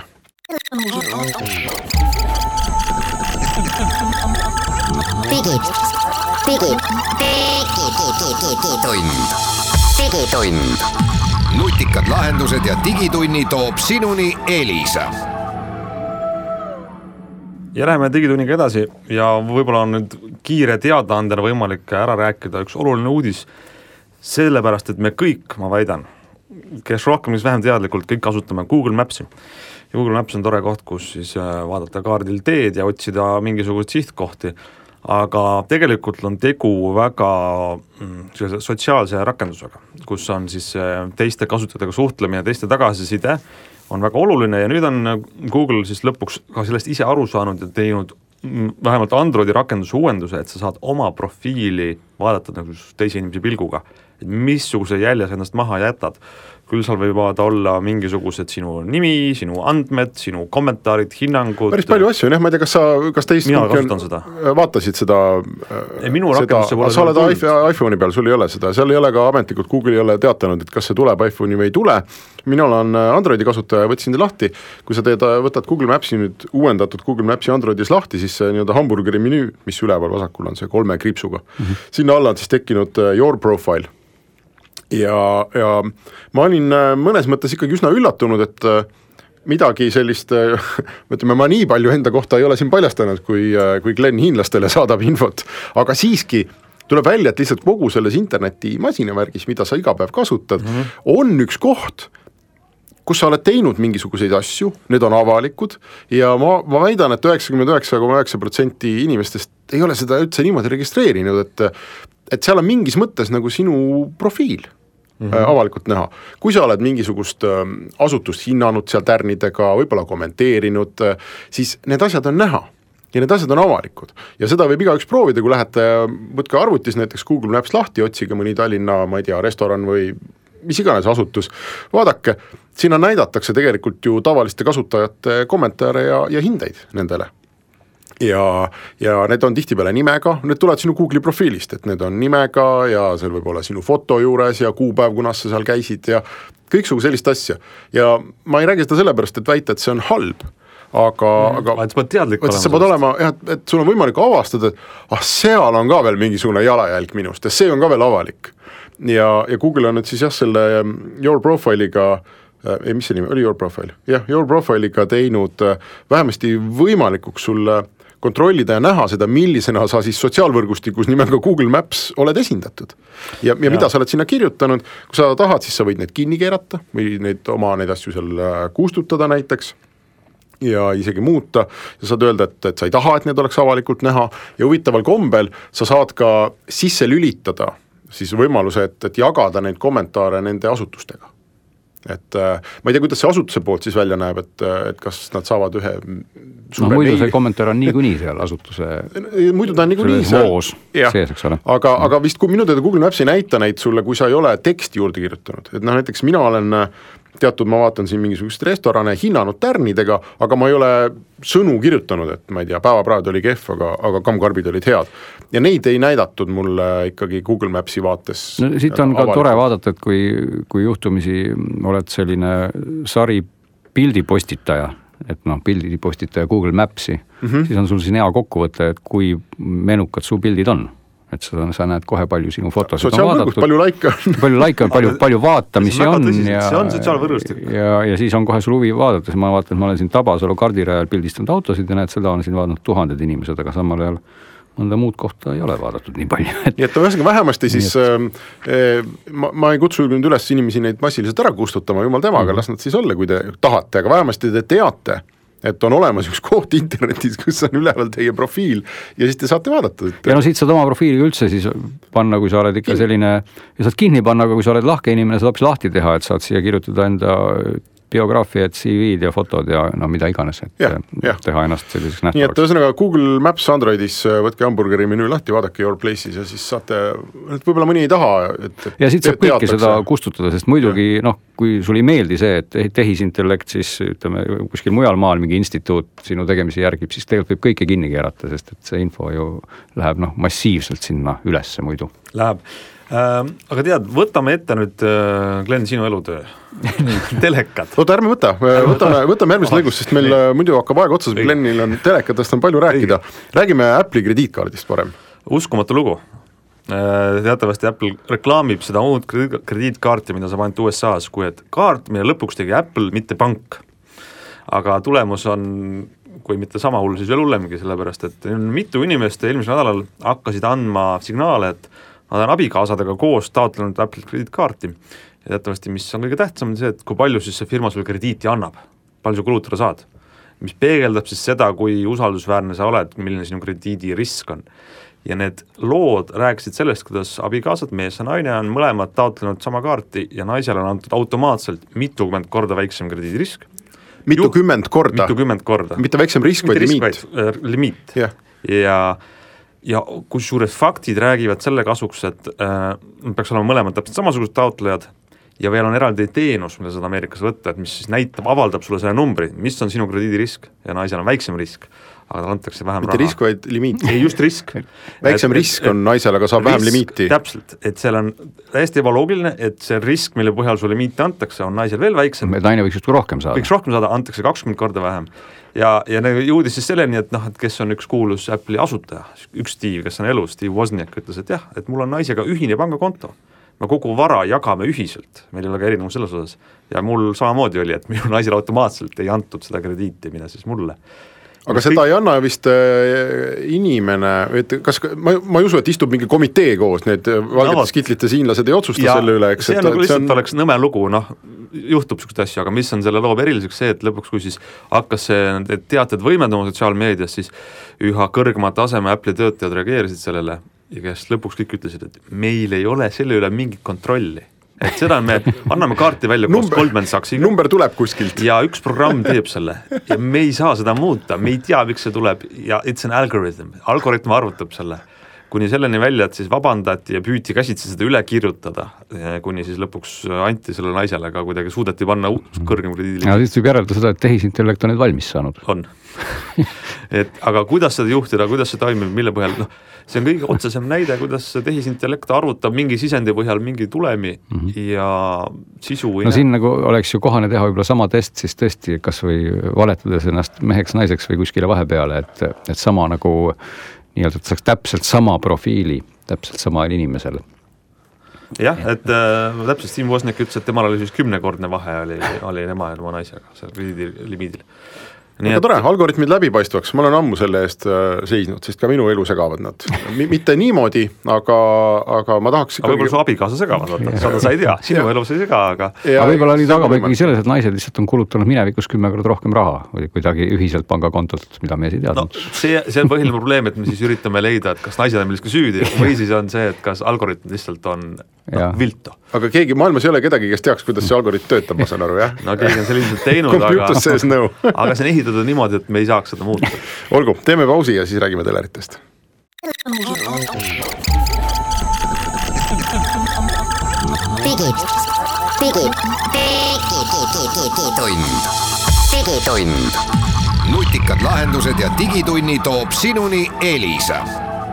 Speaker 2: Digi, digi, digitund, digitund.
Speaker 1: Nutikad lahendused ja digitunni toob sinuni Elisa.
Speaker 3: Ja läheme digitunniga edasi ja võib-olla on nüüd kiire teadaandena võimalik ära rääkida üks oluline uudis, sellepärast, et me kõik, ma väidan, kes rohkem, kes vähem teadlikult, kõik kasutame Google Mapsi. Ja Google Maps on tore koht, kus siis vaadata kaardil teed ja otsida mingisugust sihtkohti, aga tegelikult on tegu väga mm, sotsiaalse rakendusega, kus on siis teiste kasutajatega suhtlemine, teiste tagasiside on väga oluline ja nüüd on Google siis lõpuks ka sellest ise aru saanud ja teinud vähemalt Androidi rakenduse uuenduse, et sa saad oma profiili vaadata nagu teise inimese pilguga, et missuguse jälje sa ennast maha jätad. Küll seal võivad olla mingisugused sinu nimi, sinu andmed, sinu kommentaarid, hinnangud.
Speaker 4: Päris palju asju, jah, ma ei tea, kas sa, kas teist
Speaker 3: mina kasutan seda.
Speaker 4: Vaatasid seda,
Speaker 3: ei, minu rakendusse pole
Speaker 4: sa oled iPhone'i peal, sul ei ole seda, seal ei ole ka ametlikult, Google ei ole teatanud, et kas see tuleb iPhone'i või ei tule. Mina olen Androidi kasutaja, võtsin ta lahti, kui sa teed, võtad Google Mapsi nüüd uuendatud Google Mapsi Androidis lahti, siis see nii-öelda hamburgeri menüü, mis üleval vasakul on see kolme kriipsuga. Mm-hmm. Sinna alla on siis tekkinud Your Profile. Ja, ja ma olin mõnes mõttes ikkagi üsna üllatunud, et midagi sellist, mõtleme, ma nii palju enda kohta ei ole siin paljastanud, kui, kui Glen hiinlastele saadab infot, aga siiski tuleb välja, et lihtsalt kogu selles interneti masinavärgis, mida sa iga päev kasutad, mm-hmm. on üks koht, kus sa oled teinud mingisuguseid asju, need on avalikud ja ma, ma väidan, et üheksakümmend üheksa koma üheksa protsenti inimestest ei ole seda üldse niimoodi registreerinud, et, et seal on mingis mõttes nagu sinu profiil. Mm-hmm. avalikult näha. Kui sa oled mingisugust asutust hinnanud seal tärnidega, võib-olla kommenteerinud, siis need asjad on näha ja need asjad on avalikud. Ja seda võib igaüks proovida, kui lähete, võtke arvutis näiteks Google Maps lahti, otsige mõni Tallinna, ma ei tea, restoran või mis iganes asutus. Vaadake, sinna näidatakse tegelikult ju tavaliste kasutajate kommentaare ja, ja hindeid nendele. Ja, ja need on tihtipeale nimega, need tulevad sinu Google'i profiilist, et need on nimega ja seal võib olla sinu foto juures ja kuupäev, kunas sa seal käisid ja kõiksugu sellist asja. Ja ma ei räägi seda sellepärast, et väita, et see on halb, aga, mm, aga
Speaker 3: et sa pead teadlik olema.
Speaker 4: Sa pead olema, jah, et, et sul on võimalik avastada, et ah, seal on ka veel mingisugune jalajälg minust ja see on ka veel avalik. Ja, ja Google on nüüd siis jah, selle Your Profile'iga ei, mis see nimi, oli Your Profile? Jah, Your Profile'iga teinud vähemasti võimalikuks sulle kontrollida ja näha seda, millisena sa siis sotsiaalvõrgustikus nimega Google Maps oled esindatud. Ja, ja, ja mida sa oled sinna kirjutanud, kui sa tahad, siis sa võid need kinni keerata või neid, oma neid asju seal kustutada näiteks ja isegi muuta ja saad öelda, et, et sa ei taha, et need oleks avalikult näha ja huvitaval kombel sa saad ka sisse lülitada siis võimaluse, et, et jagada neid kommentaare nende asutustega. Et äh, ma ei tea, kuidas see asutuse poolt siis välja näeb, et, et kas nad saavad ühe
Speaker 5: no muidu see kommentaar on niikuinii seal asutuse
Speaker 4: muidu ta on niikuinii
Speaker 5: moos sees, eks ole.
Speaker 4: Aga, aga vist kui minu teada Google Maps ei näita neid sulle, kui sa ei ole teksti juurde kirjutanud. Et noh, näiteks mina olen teatud, ma vaatan siin mingisugust restorane hinnanud tärnidega, aga ma ei ole sõnu kirjutanud, et ma ei tea, päevapraad oli kehv, aga, aga kammkarbid olid head. Ja neid ei näidatud mulle ikkagi Google Mapsi vaates.
Speaker 5: No, siit on ka avalikult tore vaadata, et kui, kui juhtumisi oled selline sari pildipostitaja, et noh, pildipostitaja Google Mapsi, mm-hmm. siis on sul siin hea kokkuvõte, et kui menukad su pildid on. Et sa, sa näed kohe palju sinu fotosid on vaadatud.
Speaker 4: Palju laike on.
Speaker 5: Palju laike on, palju, palju vaatamisi on. Ja,
Speaker 3: see on sotsiaalvõrgustik.
Speaker 5: Ja, ja siis on kohe sul huvi vaadates. Ma vaatan, et ma olen siin Tabasalu kardirajal pildistanud autosid ja näed, seda on siin vaadanud tuhanded inimesed, aga samal ajal mõnda muud kohta ei ole vaadatud nii palju.
Speaker 4: Nii et ühesõnaga vähemasti siis, äh, ma, ma ei kutsu nüüd üles inimesi neid massiliselt ära kustutama, jumal temaga, las nad siis olla, kui te tahate, aga vähemasti te teate, et on olemas üks koht internetis, kus on üleval teie profiil ja siis te saate vaadata.
Speaker 5: Ja no siit saad oma profiili üldse siis panna, kui sa oled ikka selline, ja saad kinni panna, aga kui sa oled lahke inimene, saad hoopis lahti teha, et saad siia kirjutada enda biograafiad, C V-d ja fotod ja no mida iganes, et ja, ja. teha ennast selliseks nähtavaks.
Speaker 4: Nii et ühesõnaga Google Maps Androidis võtke hamburgeri menüü lahti, vaadake Your Places ja siis saate, et võib-olla mõni ei taha. Et, et
Speaker 5: ja siit saab kõiki seda kustutada, sest muidugi noh, kui sul ei meeldi see, et tehisintellekt siis ütleme kuskil mujal maal mingi instituut sinu tegemisi järgib, siis tegelikult võib kõike kinni keerata, sest et see info ju läheb noh massiivselt sinna ülesse muidu.
Speaker 3: Läheb. äh, aga tead, võtame ette nüüd äh, Glen, sinu elutöö telekad.
Speaker 4: oota, ärme võta, võtame, võtame järgmist lõigust, sest meil nii. muidu hakkab aeg otsas, Glenil on telekatest on palju rääkida. Räägime Apple'i krediitkaardist parem.
Speaker 3: Uskumatu lugu. Teatavasti Apple reklaamib seda uut krediitkaarti, mida saab ainult U S A-s, kui et kaart, mille lõpuks tegi Apple, mitte pank. Aga tulemus on, kui mitte sama hull, siis veel hullemgi, sellepärast et mitu inimest eelmisel nädalal hakkasid andma signaale, et nad on abikaasadega koos taotlenud Apple krediitkaarti. Ja teatavasti, mis on kõige tähtsam, see, et kui palju siis see firma sulle krediiti annab, palju sa kulutada saad, mis peegeldab siis seda, kui usaldusväärne sa oled, milline sinu krediidi risk on. Ja need lood rääkisid sellest, kuidas abikaasad, mees ja naine on mõlemad taotlenud sama kaarti ja naisele on antud automaatselt mitukümmend korda väiksem krediidirisk.
Speaker 4: Mitukümmend korda?
Speaker 3: Mitukümmend korda.
Speaker 4: Mitte väiksem risk, vaid limiit.
Speaker 3: Vaid, äh, limiit.
Speaker 4: Yeah.
Speaker 3: Ja, ja kusjuures faktid räägivad selle kasuks, et äh, peaks olema mõlemad täpselt samasugused taotlejad ja veel on eraldi teenus, mida saad Ameerikas võtta, et mis siis näitab, avaldab sulle selle numbri, mis on sinu krediidirisk ja naisel on väiksem risk, aga tal antakse vähem
Speaker 4: mitte
Speaker 3: raha.
Speaker 4: Risk, vaid limiit.
Speaker 3: Ei, just risk.
Speaker 4: Väiksem et, risk on naisel, aga saab risk, vähem limiiti.
Speaker 3: Täpselt, et seal on täiesti ebaloogiline, et see risk, mille põhjal sulle limiiti antakse, on naisel veel väiksem.
Speaker 5: Naine võiks just rohkem saada.
Speaker 3: Võiks rohkem saada, antakse kakskümmend korda vähem. Ja, ja jõudis siis selleni, et, noh, et kes on üks kuulus Apple'i asutaja, üks Steve, kes on elus, Steve Wozniak ütles, et jah, et mul on naisega ühine pangakonto. Me kogu vara jagame ühiselt, meil ei ole ka erinevus selles osas. Ja mul samamoodi oli, et minu naisel automaatselt ei antud seda krediiti, mida siis mulle.
Speaker 4: Aga seda kõik... ei anna vist äh, inimene, et kas, ma, ma ei usu, et istub mingi komitee koos, need valgetes kitlite siinlased ei otsusta ja selle üle, eks.
Speaker 3: See on nagu lihtsalt on... oleks nõme lugu, noh, juhtub sükest asju, aga mis on selle loo eriliseks see, et lõpuks, kui siis hakkas see teated võimendama sotsiaalmeedias, siis üha kõrgema taseme Apple'i töötajad reageerisid sellele ja kes lõpuks kõik ütlesid, et meil ei ole selle üle mingit kontrolli. Et seda me anname kaarti välja koos Goldman Sachsiga.
Speaker 4: Number tuleb kuskilt.
Speaker 3: Ja üks programm teeb selle. Ja me ei saa seda muuta, me ei tea, miks see tuleb. Ja it's an algorithm. Algoritm arvutab selle. Kuni selleni välja, et siis vabandati ja püüti käsitsi seda üle kirjutada, kuni siis lõpuks anti selle naisele ka kuidagi suudeti panna kõrgem krediidiliks.
Speaker 5: Ja siis võib järeldada seda, et tehisintellekt on need valmis saanud.
Speaker 3: On. Et, aga kuidas seda juhtida, kuidas see toimib, mille põhjal, noh, see on kõige otsesem näide, kuidas tehisintellekt arvutab mingi sisendi põhjal mingi tulemi mm-hmm. ja sisu.
Speaker 5: No siin nagu oleks ju kohane teha võib-olla sama test, siis tõesti kas või valetades ennast meheks, naiseks või kuskile vahepeale, et, et sama nagu nii-öelda, et saaks täpselt sama profiili, täpselt sama inimesele.
Speaker 3: Jah, et äh, täpselt Steve Wozniak ütles, et temal oli siis kümnekordne vahe oli, oli nema ja tema naisega seal krediidilimiidil.
Speaker 4: Nii aga tore, et... algoritmid läbipaistvaks, ma olen ammu selle eest äh, seisnud, sest ka minu elu segavad nad. M- mitte niimoodi, aga, aga ma tahaks
Speaker 3: ikkagi... Aga võib-olla su abikaasa segavad, vaata, seda sa ei tea, sinu elus ei sega, aga...
Speaker 5: Ja, aga võib-olla oli taga ikkagi selles, et naised lihtsalt on kulutanud minevikus kümme korda rohkem raha või kuidagi ühiselt pangakontolt, mida me ei teadnud.
Speaker 3: No, see, see on põhiline probleem, et me siis üritame leida, et kas naised on millestki süüdi või siis on see, et kas algoritm lihtsalt on no, viltu.
Speaker 4: Aga keegi maailmas ei ole kedagi, kes teaks, kuidas see algoritm töötab, ma saan aru, jah?
Speaker 3: No keegi on selliselt teinud, aga,
Speaker 4: no.
Speaker 3: aga see on ehitatud niimoodi, et me ei saaks seda muuta.
Speaker 4: Olgu, teeme pausi ja siis räägime teleritest.
Speaker 2: Digid, digid, digitund, digitund.
Speaker 1: Nutikad lahendused ja digitunni toob sinuni Elisa.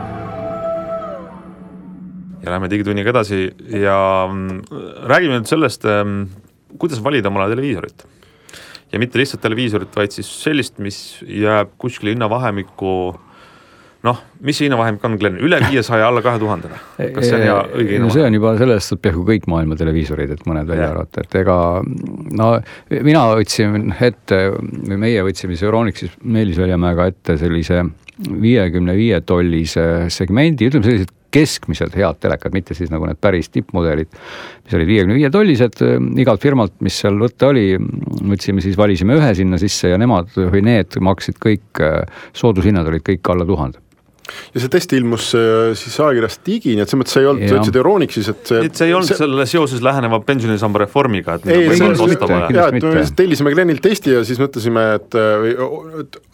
Speaker 3: Ja läheme digitunniga edasi ja räägime nüüd sellest, kuidas valida omale televiisorit. Ja mitte lihtsalt televiisorit, vaid siis sellist, mis jääb kuskile hinnavahemikku, noh, mis see hinnavahemik on, Glen? Üle viiesaja alla kahe tuhandele. Kas see on hea õige hinnavahemik?
Speaker 5: No see on juba sellest, et peaaegu kõik maailma televiisorid, et mõned välja arvata, et ega, no mina võtsin ette, või meie võtsime Euronixis Meelis Väljamäega ette sellise viiekümne viie tollise segmendi, ütleme sellised keskmised head telekad, mitte siis nagu need päris tippmudelid, mis olid viiekümne viie tollised igalt firmalt, mis seal võtta oli, võtsime siis, valisime ühe sinna sisse ja nemad või need maksid kõik, soodushinnad olid kõik alla tuhande.
Speaker 4: Ja see test ilmus siis ajakirjas Digi, nii et see mõttes see ei olnud, sa ütlesid Euronixis, et see...
Speaker 3: Et see ei olnud see... selle seoses läheneva pensionisamba reformiga, et
Speaker 4: ei, ei, mitte, jah, et me tellisime Glenilt testi ja siis mõtlesime, et, et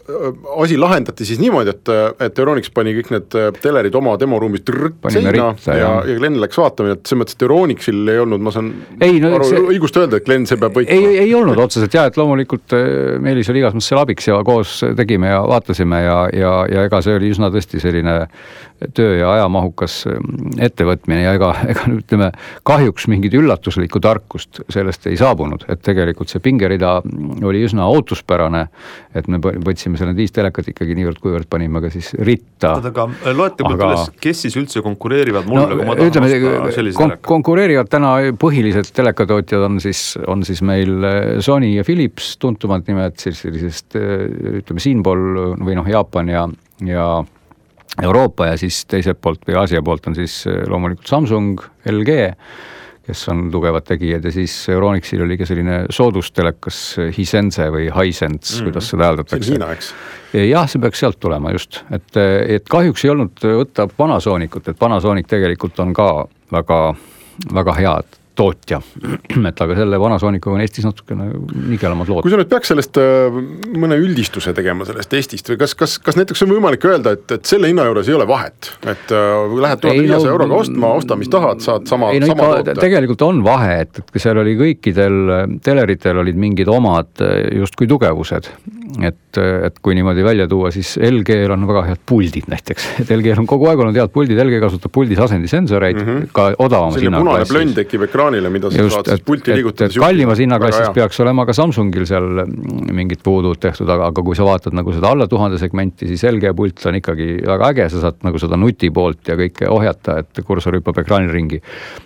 Speaker 4: asi lahendati siis niimoodi, et, et Euronics pani kõik need telerid oma demoruumist seina ritta, ja, ja Glen läks vaatama, et see mõttes, et Euronixil ei olnud, ma saan ei, no, aru, see, õigust öelda, et Glen see peab võitma.
Speaker 5: Ei, ei olnud otseselt jah, et loomulikult Meelis oli igas mõttes seal abiks ja koos tegime ja vaatasime ja, ja, ja ega see oli üsna tõesti selline töö ja ajamahukas ettevõtmine ja ega, ega ütleme, kahjuks mingit üllatuslikku tarkust sellest ei saabunud, et tegelikult see pingerida oli üsna ootuspärane, et me võtsime selle viis telekat ikkagi niivõrd kuivõrd panime ka siis ritta.
Speaker 3: Aga loete aga... üles, kes siis üldse konkureerivad mulle, no, kui ma tahan
Speaker 5: ütleme, kon- konkureerivad täna põhilised telekatootjad on siis, on siis meil Sony ja Philips, tuntumad nimed siis sellisest, ütleme, siinpool või noh, Jaapan ja, ja Euroopa ja siis teiselt poolt või Aasia poolt on siis loomulikult Samsung, L G, kes on tugevad tegijad ja siis Euronixil oli ka selline soodustelekas Hisense või Hisense, mm-hmm. kuidas seda hääldatakse.
Speaker 4: See on Hiina, eks?
Speaker 5: Jah, see peaks sealt tulema just, et, et kahjuks ei olnud võtta Panasonicut, et Panasonic tegelikult on ka väga, väga head tootja, et aga selle Panasonicuga on Eestis natukene nigelamad lood.
Speaker 4: Kui sa nüüd peaks sellest mõne üldistuse tegema sellest Eestist või kas, kas, kas näiteks on võimalik öelda, et, et selle hinna juures ei ole vahet, et uh, lähed tuhat viiesaja no, euroga ostma, osta mis tahad, saad sama, ei, no, sama toota?
Speaker 5: Tegelikult on vahe, et, et seal oli kõikidel teleritel olid mingid omad justkui tugevused, et, et kui niimoodi välja tuua, siis L G-l on väga head puldid näiteks, et L G-l on kogu aeg olnud head puldid, L G kasutab puldis asendisensoreid mm-hmm. ka odavamas hinnaklassis. Mida sa just, saad siis pulti liigutades. Kallimas hinnaklassis peaks olema ka Samsungil seal mingid puudud tehtud, aga, aga kui sa vaatad nagu seda alla tuhande segmenti, siis L G pult on ikkagi väga äge, sa saad nagu seda nuti poolt ja kõike ohjata, et kursor hüppab ekraani ringi.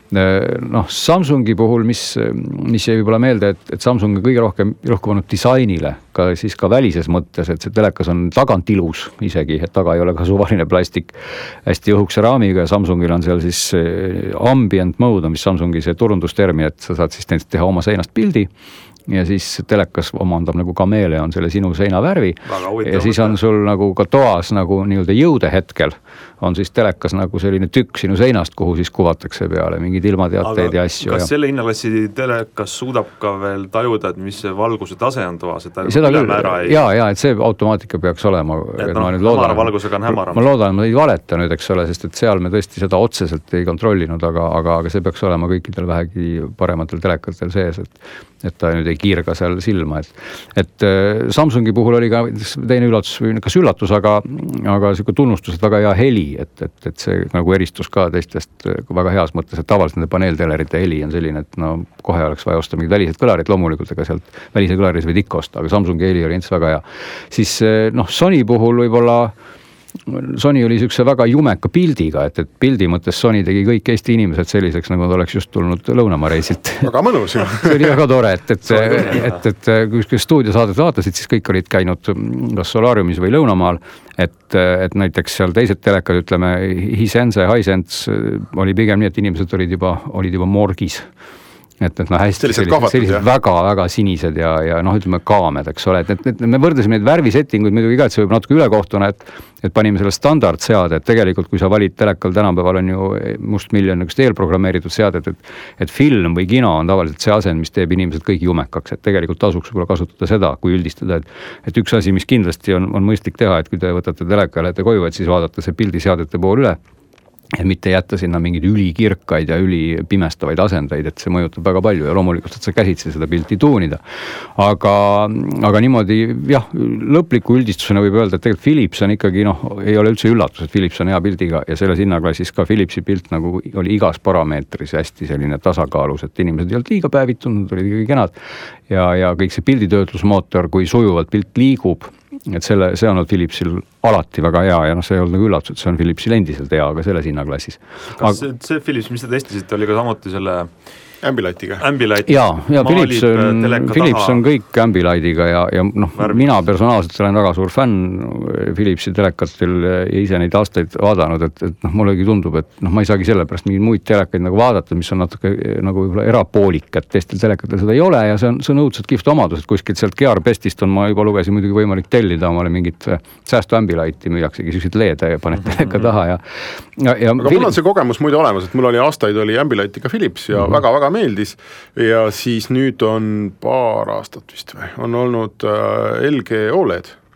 Speaker 5: Noh, Samsungi puhul, mis, mis jäi võib-olla meelde, et, et Samsung on kõige rohkem rohkem olnud disainile, ka siis ka välises mõttes, et see telekas on tagant ilus isegi, et taga ei ole ka suvaline plastik hästi õhukse raamiga ja Samsungil on seal siis ambient mode, mis Samsungi see turundustermi, et sa saad siis teha oma seinast pildi ja siis telekas omandab nagu kameeleon selle sinu seina värvi ja siis on sul nagu ka toas nagu nii-öelda jõude hetkel on siis telekas nagu selline tükk sinu seinast, kuhu siis kuvatakse peale mingid ilmateateid ja asju.
Speaker 3: Kas
Speaker 5: ja...
Speaker 3: selle hinnaklassi telekas suudab ka veel tajuda, et mis see valguse tase on toas?
Speaker 5: Seda küll, ei... jaa, jaa, et see automaatika peaks olema.
Speaker 3: Et no, hämara valgusega on hämaram.
Speaker 5: Ma loodan, ma ei valeta nüüd, eks ole, sest et seal me tõesti seda otseselt ei kontrollinud, aga, aga, aga see peaks olema kõikidel vähegi parematel telekatel sees, et, et ta nüüd ei kiirga seal silma. Et, et Samsungi puhul oli ka teine üllatus, või kas üllatus, aga, aga selline tunnustus, et väga hea heli, et, et, et see nagu eristus ka teistest väga heas mõttes, et tavaliselt nende paneeltelerite heli on selline, et no kohe oleks vaja osta mingid välised kõlarid, loomulikult ega sealt välise kõlaris võid ikka osta, aga Samsungi heli oli ents väga hea. Siis noh, Sony puhul võib-olla Sony oli niisuguse väga jumeka pildiga, et, et pildi mõttes Sony tegi kõik Eesti inimesed selliseks, nagu nad oleks just tulnud Lõunamaa reisilt.
Speaker 4: Väga mõnus ju.
Speaker 5: See oli väga tore, et, et, et, et, et kui stuudiosaadet vaatasid, siis kõik olid käinud kas Solariumis või Lõunamaal, et, et näiteks seal teised telekad, ütleme, Hisense, Hisense oli pigem nii, et inimesed olid juba, olid juba morgis. Et, et no hästi sellised, sellised, sellised väga, väga sinised ja, ja noh, ütleme kaamed, eks ole, et, et, et me võrdesime neid värvisettinguid muidugi ka, et see võib natuke ülekohtuna, et, et panime selle standard seade, et tegelikult kui sa valid telekal tänapäeval on ju mustmiljon üks eelprogrammeeritud seadet, et, et film või kino on tavaliselt see asend, mis teeb inimesed kõik jumekaks, et tegelikult tasuks võib-olla kasutada seda, kui üldistada, et, et üks asi, mis kindlasti on, on mõistlik teha, et kui te võtate teleka ja lähete koju, et siis vaadata see pildiseadete pool üle, et mitte jätta sinna mingeid ülikirkaid ja ülipimestavaid asendeid, et see mõjutab väga palju ja loomulikult, et sa käsitsi seda pilti tuunida. Aga, aga niimoodi, jah, lõpliku üldistusena võib öelda, et tegelikult Philips on ikkagi, noh, ei ole üldse üllatus, et Philips on hea pildiga ja selles hinnaklassis ka Philipsi pilt nagu oli igas parameetris hästi selline tasakaalus, et inimesed ei olnud liiga päevitunud, olid ikkagi kenad ja, ja kõik see pilditöötlusmootor, kui sujuvalt pilt liigub, et selle, see on olnud Philipsil alati väga hea ja noh, see ei olnud nagu üllatus, et see on Philipsil endiselt hea, aga selles hinnaklassis.
Speaker 3: Kas aga... see Philips, mis te testisite, oli ka samuti selle
Speaker 4: Ambilightiga.
Speaker 3: Ambilight.
Speaker 5: Jaa, ja Philips on, Philips on kõik Ambilightiga ja, ja noh, mina personaalselt olen väga suur fänn Philipsi telekatel ja ise neid aastaid vaadanud, et, et noh, mullegi tundub, et noh, ma ei saagi selle pärast mingeid muid telekaid nagu vaadata, mis on natuke nagu võib-olla erapoolik, et teistel telekatel seda ei ole ja see on, see on õudselt kihvt omadus, et kuskilt sealt Gearbestist on, ma juba lugesin muidugi võimalik tellida omale mingit säästu Ambilighti, müüaksegi sellised leede ja paned teleka taha ja, ja, ja
Speaker 4: aga Philips... mul on see kogemus muide olemas, et mul oli aastaid oli Ambilightiga Philips ja mm-hmm. väga, väga meeldis ja siis nüüd on paar aastat vist või, on olnud äh, L G O L E D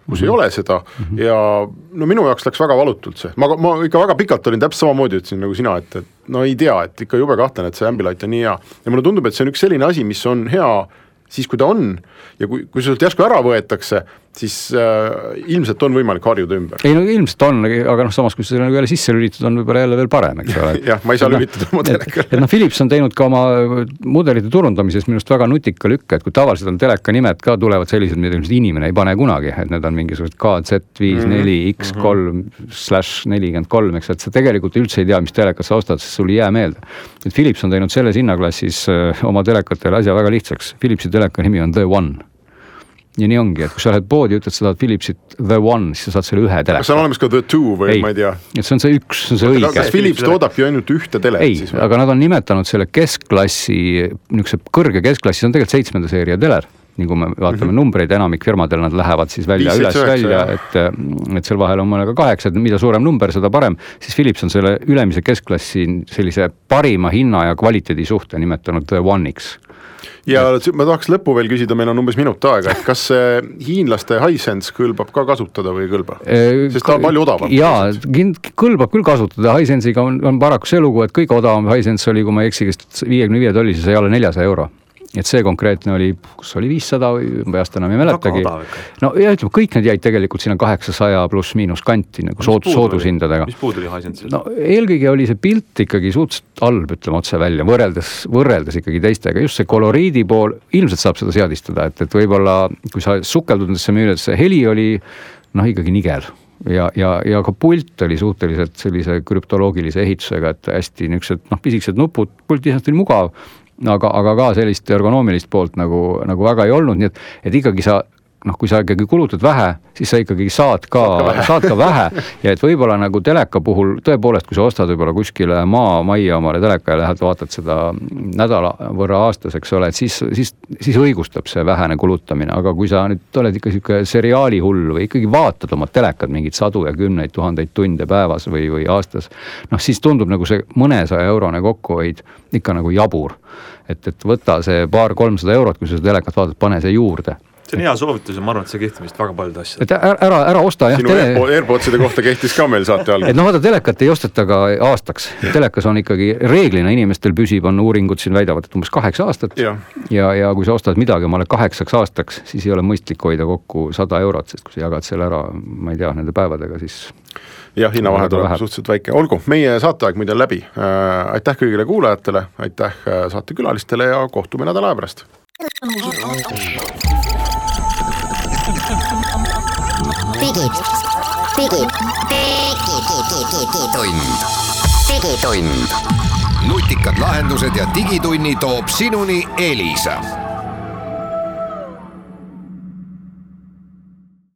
Speaker 4: kus mm-hmm. ei ole seda mm-hmm. ja no minu jaoks läks väga valutult see. Ma, ma ikka väga pikalt olin täpselt samamoodi, ütlesin nagu sina, et, et no ei tea, et ikka jube kahtlen, et see Ambilight on nii hea. Ja mulle tundub, et see on üks selline asi, mis on hea siis, kui ta on ja kui, kui sult järsku ära võetakse, siis äh, ilmselt on võimalik harjuda ümber.
Speaker 5: Ei no ilmselt on, aga noh, samas kui see nagu jälle sisse lülitud, on võib-olla jälle veel parem, eks ole.
Speaker 4: jah, ma ei saa et lülitada oma telekale.
Speaker 5: Et, et noh, Philips on teinud ka oma mudelite turundamises minust väga nutika lükke, et kui tavaliselt on teleka nimed ka tulevad sellised, mida inimene ei pane kunagi, et need on mingisugused K Z viis neli X kolm slash nelikümmend kolm, eks, et sa tegelikult üldse ei tea, mis telekat sa ostad, sest sul ei jää meelde. Et Philips on teinud selles hinnaklassis oma telekatele asja väga lihtsaks. Philipsi teleka nimi on The One. Ja nii ongi, et kui sa lähed poodi ja ütled, sa tahad Philipsit The One, siis sa saad selle ühe teleka.
Speaker 4: Kas on olemas ka The Two või ei, ma ei tea?
Speaker 5: Et see on see üks, see on see õige.
Speaker 4: Kas Philips toodab ju ainult ühte telet?
Speaker 5: Ei, siis, aga nad on nimetanud selle keskklassi, niisuguse kõrge keskklassi, see on tegelikult seitsmenda seeria teler, nii kui me vaatame mm-hmm. numbreid, enamik firmadel nad lähevad siis välja, üles välja, et, et seal vahel on mõnega kaheksa, et mida suurem number, seda parem, siis Philips on selle ülemise keskklassi sellise parima hinna ja kvaliteedi suhte nimetanud The One-iks.
Speaker 4: Ja ma tahaks lõppu veel küsida, meil on umbes minut aega, et kas hiinlaste Hisense kõlbab ka kasutada või ei kõlba? Sest ta on palju odavam.
Speaker 5: Jaa, kõlbab küll kasutada. Hisense'iga on, on paraku see lugu, et kõige odavam Hisense oli, kui ma eksikest viiekümne viie tolli, siis ei ole neljasada euro. Et see konkreetne oli, kus oli viissada või peast enam ei mäletagi. No ja ütleme, kõik need jäid tegelikult sinna kaheksasaja pluss miinus kanti nagu sood, soodushindadega.
Speaker 3: Mis puud oli Hisense?
Speaker 5: No eelkõige oli see pilt ikkagi suhteliselt halb, ütleme otse välja, võrreldes, võrreldes ikkagi teistega. Just see koloriidi pool, ilmselt saab seda seadistada, et, et võib-olla, kui sa sukeldud nendesse müüdesse, see heli oli noh ikkagi nigel. Ja, ja, ja ka pult oli suhteliselt sellise krüptoloogilise ehitusega, et hästi niisugused noh, pisikesed nupud, pult isalt oli mugav, aga, aga ka sellist ergonoomilist poolt nagu, nagu väga ei olnud, nii et, et ikkagi sa, noh, kui sa ikkagi kulutad vähe, siis sa ikkagi saad ka, saad ka vähe, saad ka vähe. Ja et võib-olla nagu teleka puhul, tõepoolest, kui sa ostad võib-olla kuskile maa, majja omale teleka ja lähed vaatad seda nädala võrra aastas, eks ole, et siis, siis, siis õigustab see vähene kulutamine, aga kui sa nüüd oled ikka siuke seriaali hull või ikkagi vaatad oma telekad mingid sadu ja kümneid tuhandeid tunde päevas või, või aastas, noh siis tundub nagu see mõnesaja eurone kokkuhoid ikka nagu jabur. Et, et võta see paar kolmsada eurot, kui sa seda telekat vaatad, pane see juurde.
Speaker 3: See on hea soovitus ja ma arvan, et see kehtimist väga paljud asjad.
Speaker 5: Et ära, ära osta.
Speaker 4: Sinu tele... AirPodside kohta kehtis ka meil saate all.
Speaker 5: Et noh, vaata, telekat ei osteta ka aastaks. Telekas on ikkagi reeglina inimestel püsib, on uuringud siin väidavad, et umbes kaheksa aastat. Ja, ja, ja kui sa ostad midagi omale kaheksaks aastaks, siis ei ole mõistlik hoida kokku sada eurot, sest kui sa jagad selle ära, ma ei tea, nende päevadega, siis...
Speaker 4: Jah, hinnavahe tuleb suhteliselt väike. Olgu, meie saateaeg muide läbi. Äh, aitäh kõigile kuulajatele, aitäh saatekülalistele ja kohtume nädala pärast.
Speaker 2: Digid, digid, digitund, digitund.
Speaker 1: nutikad lahendused ja digitunni toob sinuni Elisa.